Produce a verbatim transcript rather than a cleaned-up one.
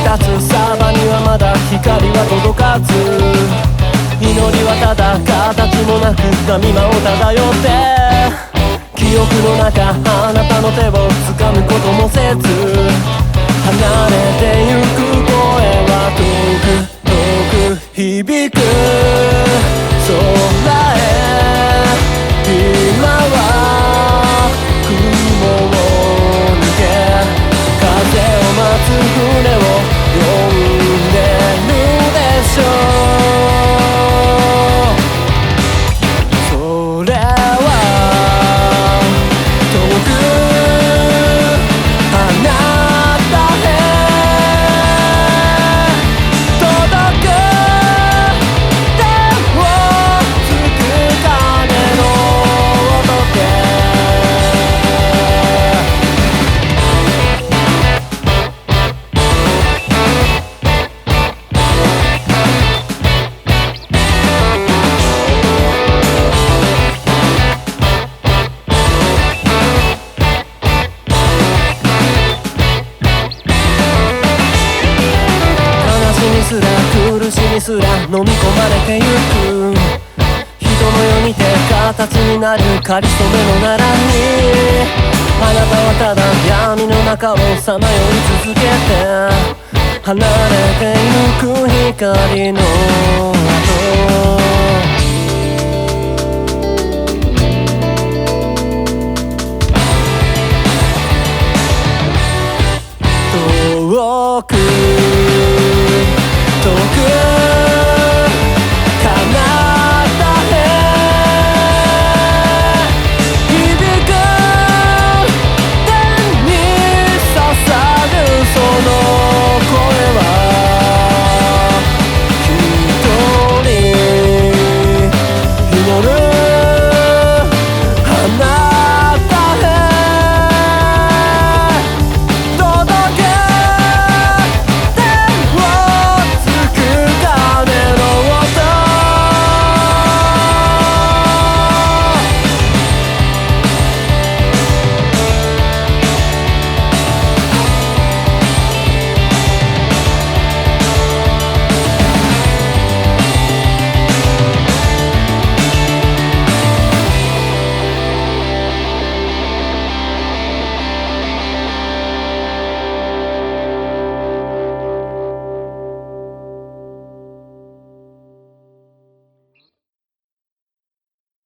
立つサバにはまだ光は届かず、祈りはただ形もなく波間を漂って、記憶の中あなたの手を掴むこともせず、離れてゆく声は遠く遠く響く空へ。今は雲を抜け風を待つ船を呼んでるでしょう。それは遠くあなたへ届く手をつく鐘の音ですら苦しみすら飲み込まれてゆく、人の世にて形になるかりそめのならに、あなたはただ闇の中をさまよい続けて、離れてゆく光の後遠く